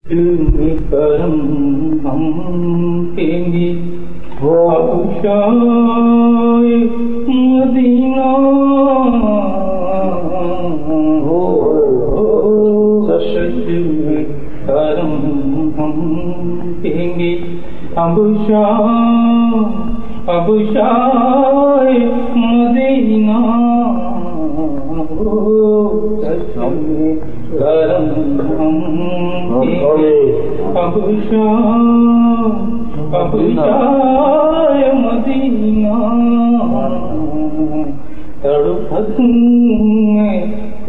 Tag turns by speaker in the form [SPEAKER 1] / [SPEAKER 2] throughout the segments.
[SPEAKER 1] کرم ہم پینگی ابشائے مدینہ سچ میں کرم ہم پینگی ابشائے مدینہ سچ میں کرم ہم ابشائے مدینہ تڑپت میں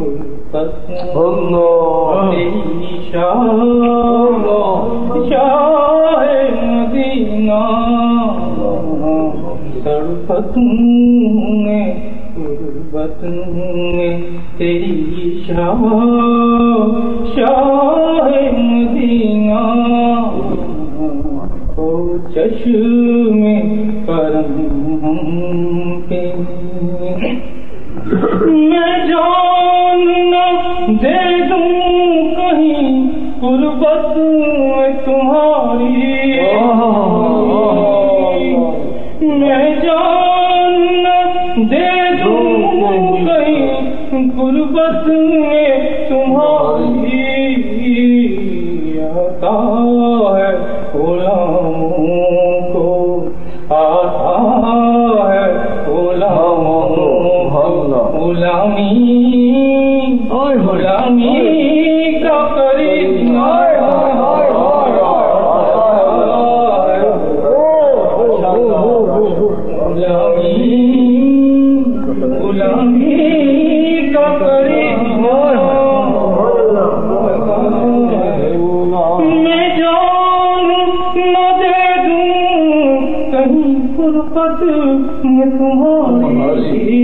[SPEAKER 1] شاہ مدینہ تڑپت میں غربت میں تیری شاہ مدینہ او چشم کرم ہم پہ میں جان نہ دے دوں کہیں غربت میں تمہاری میں جان نہ دے دوں کہیں غربت میں تمہاری آتا ہے غلاموں کو آتا ہے غلامی کا کرشمہ میں جان نہ دے دوں کہیں غربت میں تمہاری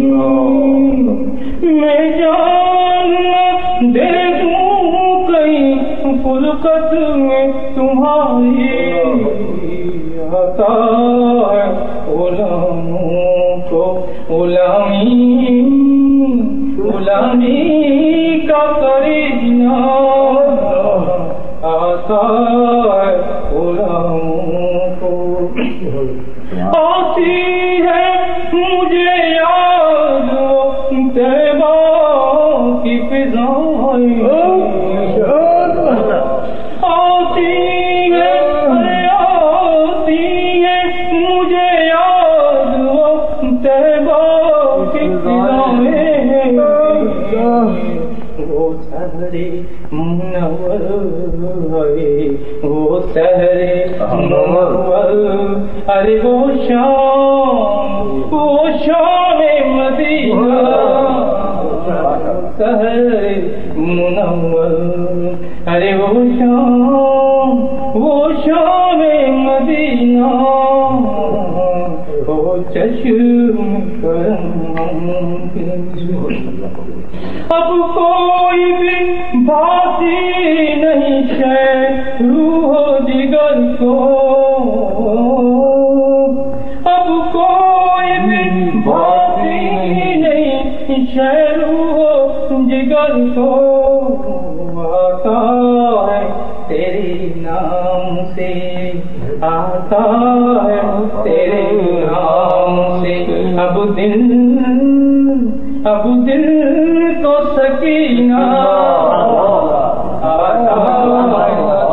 [SPEAKER 1] میں جان نہ دے دوں کہیں غربت میں تمہاری آتا ہے غلاموں کو غلامی کا کرشمہ آتا ہے غلاموں کو آتی ہے مجھے یاد طیبہ کی فضائیں آتی ہے مجھے یاد طیبہ کی فضائیں وہ سحرِ منور ہے وہ سحرِ منور ارے وہ شام مدینہ سحرِ منور ارے وہ شام مدینہ وہ چشم کرم اب کوئی بھی باسی نہیں شے روح جگر کو اب کوئی بھی باسی نہیں شے روح جگر کو آتا ہے تیرے نام سے آتا ہے تیرے نام سے اب دل کو سکینہ آتا ہے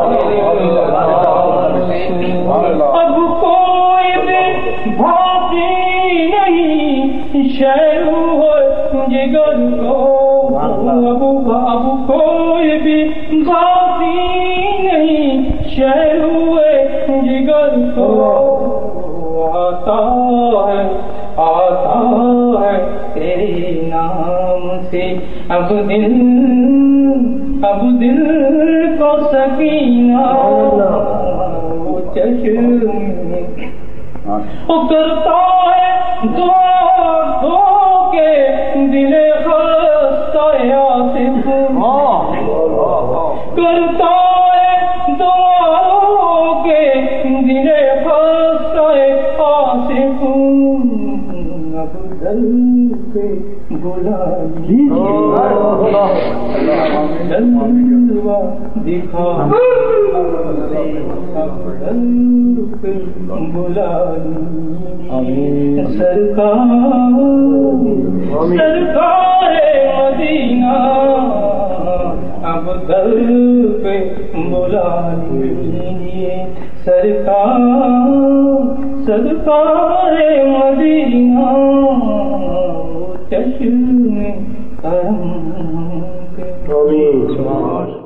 [SPEAKER 1] اب کوئی بھی بھاتی نہیں شیرو جگر کو اب کوئی بھی بھاتی نہیں شیرو جگر کو آتا ہے تیرے نام سے اب دل کو سکینہ وہ چشم اترتا ہے دعا دو کے دل خستہ آصف کرتا ہے دعا کے دل خستہ آصف اب دل پہ بلا دکھا سرکار مدینہ اب در پہ بلا لیجیے سرکار مدینہ چشم کرم کے